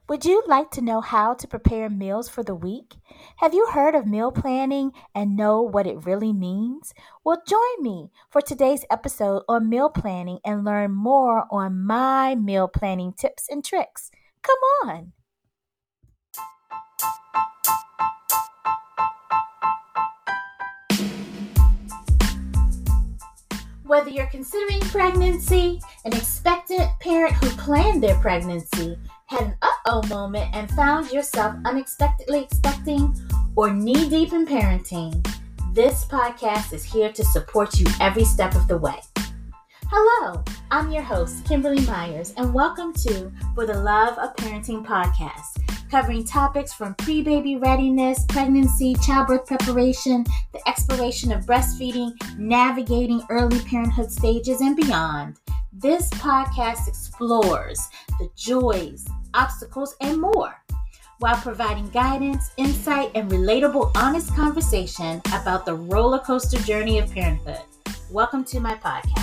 Would you like to know how to prepare meals for the week? Have you heard of meal planning and know what it really means? Well, join me for today's episode on meal planning and learn more on my meal planning tips and tricks. Come on. Whether you're considering pregnancy, an expectant parent who planned their pregnancy, had an uh-oh moment and found yourself unexpectedly expecting, or knee-deep in parenting, this podcast is here to support you every step of the way. Hello, I'm your host, Kimberly Myers, and welcome to For the Love of Parenting podcast, covering topics from pre-baby readiness, pregnancy, childbirth preparation, the exploration of breastfeeding, navigating early parenthood stages, and beyond. This podcast explores the joys, obstacles, and more, while providing guidance, insight, and relatable, honest conversation about the roller coaster journey of parenthood. Welcome to my podcast.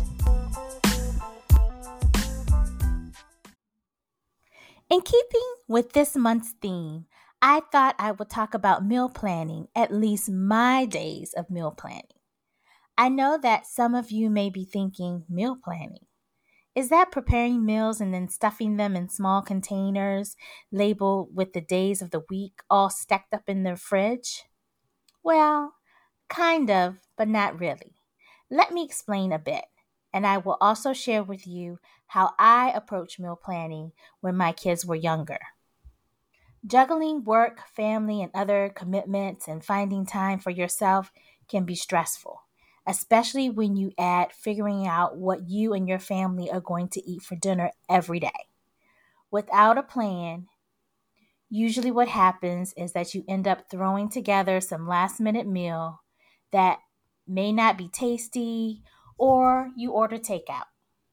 In keeping with this month's theme, I thought I would talk about meal planning, at least my days of meal planning. I know that some of you may be thinking, meal planning? Is that preparing meals and then stuffing them in small containers labeled with the days of the week all stacked up in the fridge? Well, kind of, but not really. Let me explain a bit, and I will also share with you how I approach meal planning when my kids were younger. Juggling work, family, and other commitments and finding time for yourself can be stressful, especially when you add figuring out what you and your family are going to eat for dinner every day. Without a plan, usually what happens is that you end up throwing together some last-minute meal that may not be tasty, or you order takeout.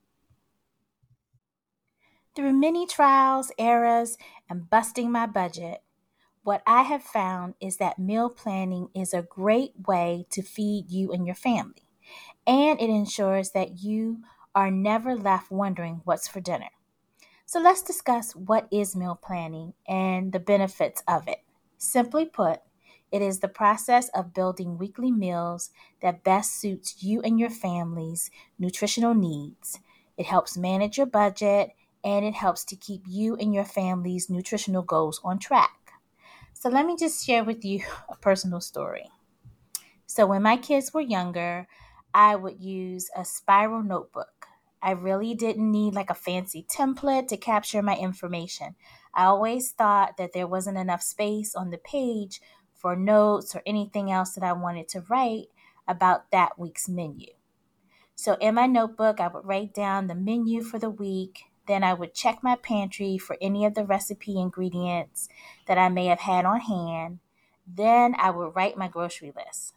Through many trials, errors, and busting my budget, what I have found is that meal planning is a great way to feed you and your family, and it ensures that you are never left wondering what's for dinner. So let's discuss what is meal planning and the benefits of it. Simply put, it is the process of building weekly meals that best suits you and your family's nutritional needs. It helps manage your budget, and it helps to keep you and your family's nutritional goals on track. So let me just share with you a personal story. So when my kids were younger, I would use a spiral notebook. I really didn't need like a fancy template to capture my information. I always thought that there wasn't enough space on the page for notes or anything else that I wanted to write about that week's menu. So in my notebook, I would write down the menu for the week. Then I would check my pantry for any of the recipe ingredients that I may have had on hand. Then I would write my grocery list.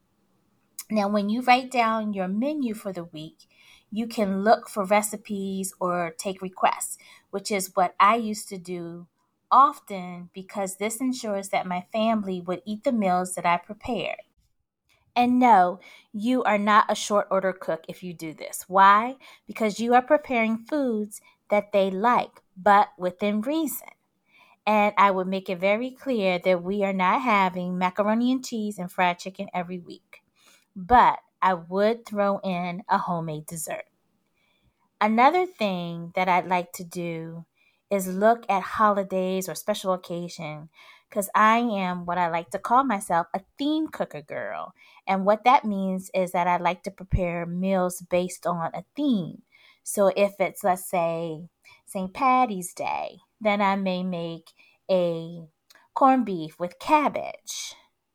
Now, when you write down your menu for the week, you can look for recipes or take requests, which is what I used to do often because this ensures that my family would eat the meals that I prepared. And no, you are not a short order cook if you do this. Why? Because you are preparing foods that they like, but within reason. And I would make it very clear that we are not having macaroni and cheese and fried chicken every week. But I would throw in a homemade dessert. Another thing that I'd like to do is look at holidays or special occasion, because I am what I like to call myself a theme cooker girl. And what that means is that I like to prepare meals based on a theme. So if it's, let's say, St. Patty's Day, then I may make a corned beef with cabbage.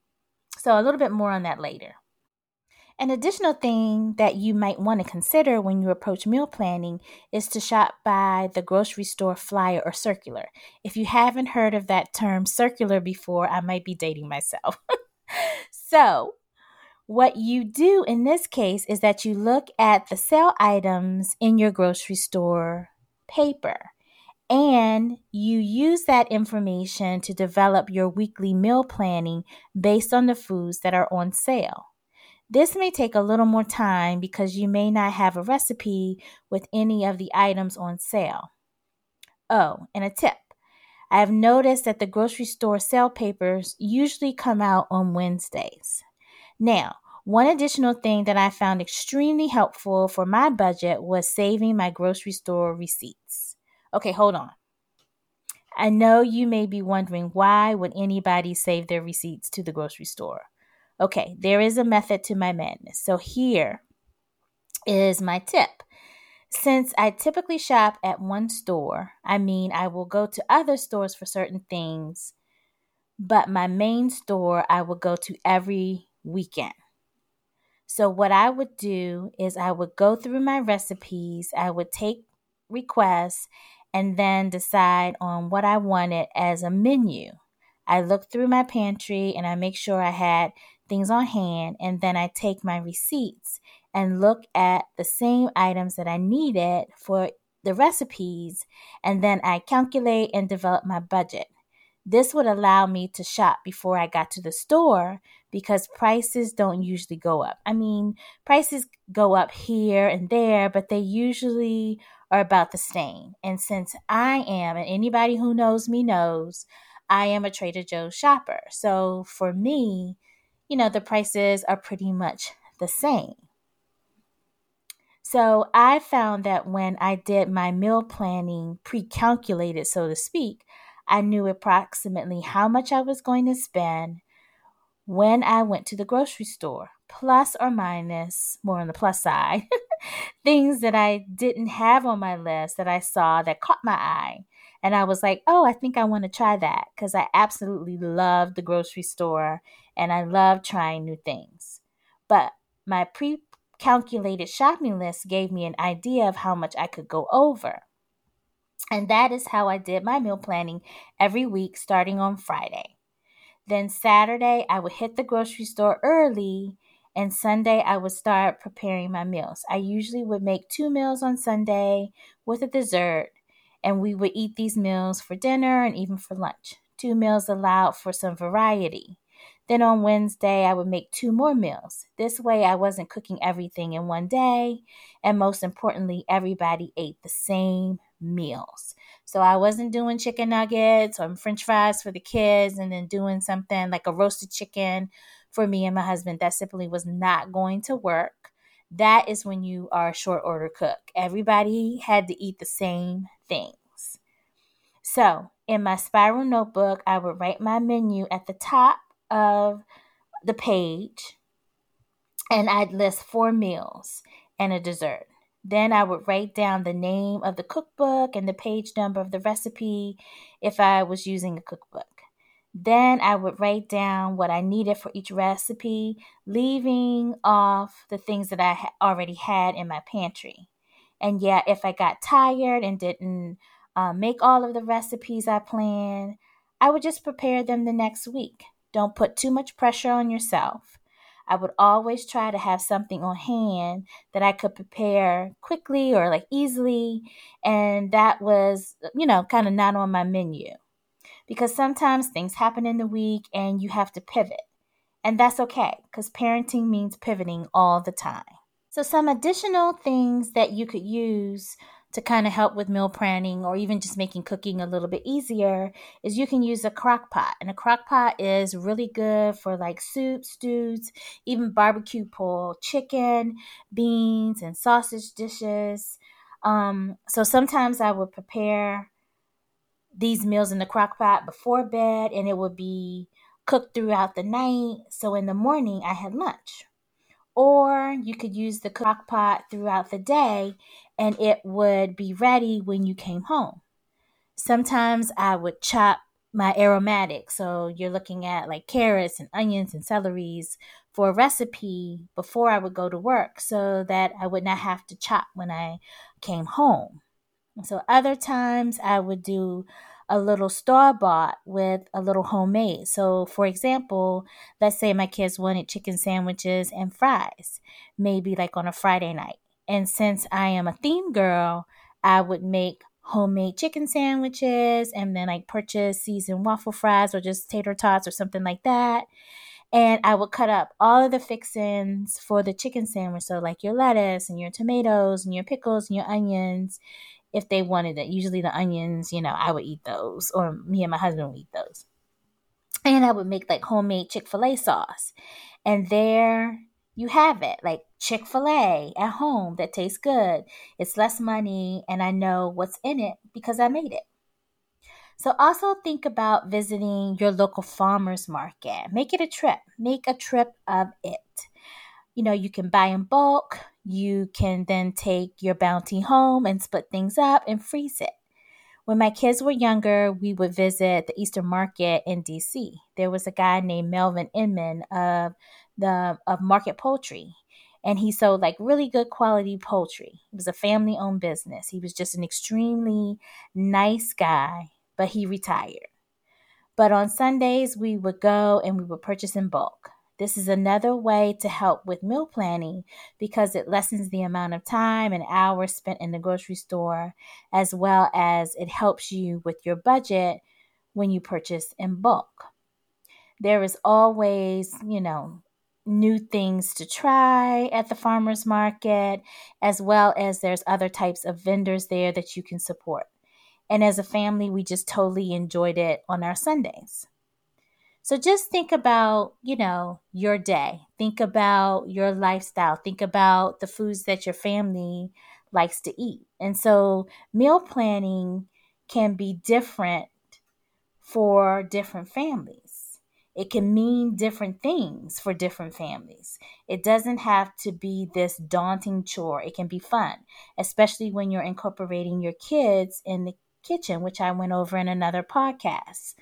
So a little bit more on that later. An additional thing that you might want to consider when you approach meal planning is to shop by the grocery store flyer or circular. If you haven't heard of that term circular before, I might be dating myself. So, what you do in this case is that you look at the sale items in your grocery store paper, and you use that information to develop your weekly meal planning based on the foods that are on sale. This may take a little more time because you may not have a recipe with any of the items on sale. Oh, and a tip. I've noticed that the grocery store sale papers usually come out on Wednesdays. Now, one additional thing that I found extremely helpful for my budget was saving my grocery store receipts. Okay, hold on. I know you may be wondering, why would anybody save their receipts to the grocery store? Okay, there is a method to my madness. So here is my tip. Since I typically shop at one store, I will go to other stores for certain things, but my main store I will go to every weekend. So what I would do is I would go through my recipes, I would take requests, and then decide on what I wanted as a menu. I look through my pantry and I make sure I had things on hand, and then I take my receipts and look at the same items that I needed for the recipes, and then I calculate and develop my budget. This would allow me to shop before I got to the store because prices don't usually go up. Prices go up here and there, but they usually are about the same. And since and anybody who knows me knows, I am a Trader Joe's shopper. So for me, the prices are pretty much the same. So I found that when I did my meal planning pre-calculated, so to speak, I knew approximately how much I was going to spend when I went to the grocery store, plus or minus, more on the plus side, things that I didn't have on my list that I saw that caught my eye. And I was like, oh, I think I want to try that because I absolutely love the grocery store and I love trying new things. But my pre-calculated shopping list gave me an idea of how much I could go over. And that is how I did my meal planning every week starting on Friday. Then Saturday, I would hit the grocery store early, and Sunday, I would start preparing my meals. I usually would make 2 meals on Sunday with a dessert, and we would eat these meals for dinner and even for lunch. 2 meals allowed for some variety. Then on Wednesday, I would make 2 more meals. This way, I wasn't cooking everything in one day, and most importantly, everybody ate the same meals. So I wasn't doing chicken nuggets or French fries for the kids and then doing something like a roasted chicken for me and my husband. That simply was not going to work. That is when you are a short order cook. Everybody had to eat the same things. So in my spiral notebook, I would write my menu at the top of the page, and I'd list 4 meals and a dessert. Then I would write down the name of the cookbook and the page number of the recipe if I was using a cookbook. Then I would write down what I needed for each recipe, leaving off the things that I already had in my pantry. And yeah, if I got tired and didn't make all of the recipes I planned, I would just prepare them the next week. Don't put too much pressure on yourself. I would always try to have something on hand that I could prepare quickly or like easily. And that was, kind of not on my menu because sometimes things happen in the week and you have to pivot. And that's okay because parenting means pivoting all the time. So some additional things that you could use to kind of help with meal planning or even just making cooking a little bit easier is you can use a crock pot. And a crock pot is really good for like soups, stews, even barbecue pulled chicken, beans, and sausage dishes. So sometimes I would prepare these meals in the crock pot before bed and it would be cooked throughout the night. So in the morning I had lunch. Or you could use the crock pot throughout the day and it would be ready when you came home. Sometimes I would chop my aromatics. So you're looking at like carrots and onions and celeries for a recipe before I would go to work so that I would not have to chop when I came home. So other times I would do a little store-bought with a little homemade. So for example, let's say my kids wanted chicken sandwiches and fries, maybe like on a Friday night. And since I am a theme girl, I would make homemade chicken sandwiches and then like purchase seasoned waffle fries or just tater tots or something like that. And I would cut up all of the fixings for the chicken sandwich. So like your lettuce and your tomatoes and your pickles and your onions if they wanted it. Usually the onions, I would eat those, or me and my husband would eat those. And I would make like homemade Chick-fil-A sauce. And there you have it, like Chick-fil-A at home that tastes good. It's less money, and I know what's in it because I made it. So also think about visiting your local farmers market. Make it a trip. Make a trip of it. You can buy in bulk. You can then take your bounty home and split things up and freeze it. When my kids were younger, we would visit the Eastern Market in DC. There was a guy named Melvin Inman of Market Poultry, and he sold like really good quality poultry. It was a family-owned business. He was just an extremely nice guy, but he retired. But on Sundays, we would go and we would purchase in bulk. This is another way to help with meal planning because it lessens the amount of time and hours spent in the grocery store, as well as it helps you with your budget when you purchase in bulk. There is always, new things to try at the farmer's market, as well as there's other types of vendors there that you can support. And as a family, we just totally enjoyed it on our Sundays. So just think about, your day. Think about your lifestyle. Think about the foods that your family likes to eat. And so meal planning can be different for different families. It can mean different things for different families. It doesn't have to be this daunting chore. It can be fun, especially when you're incorporating your kids in the kitchen, which I went over in another podcast.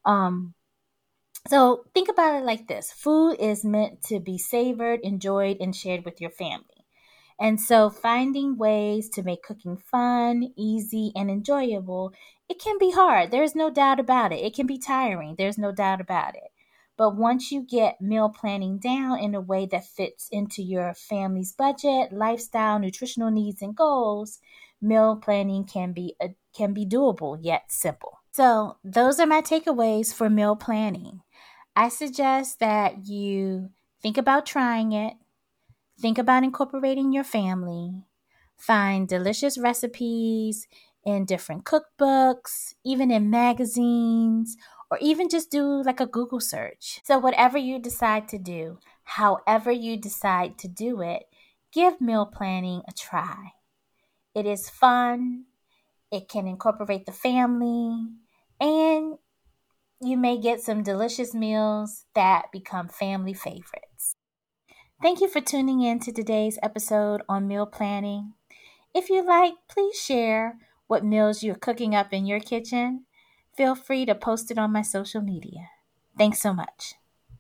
So think about it like this. Food is meant to be savored, enjoyed, and shared with your family. And so finding ways to make cooking fun, easy, and enjoyable, it can be hard. There's no doubt about it. It can be tiring. There's no doubt about it. But once you get meal planning down in a way that fits into your family's budget, lifestyle, nutritional needs, and goals, meal planning can be doable yet simple. So those are my takeaways for meal planning. I suggest that you think about trying it, think about incorporating your family, find delicious recipes in different cookbooks, even in magazines, or even just do like a Google search. So whatever you decide to do, however you decide to do it, give meal planning a try. It is fun, it can incorporate the family, and you may get some delicious meals that become family favorites. Thank you for tuning in to today's episode on meal planning. If you like, please share what meals you're cooking up in your kitchen. Feel free to post it on my social media. Thanks so much.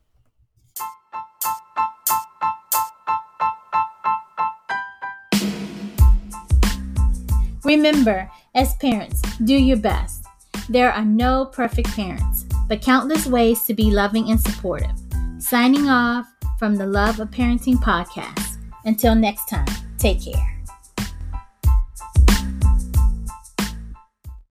Remember, as parents, do your best. There are no perfect parents, but countless ways to be loving and supportive. Signing off from the Love of Parenting podcast. Until next time, take care.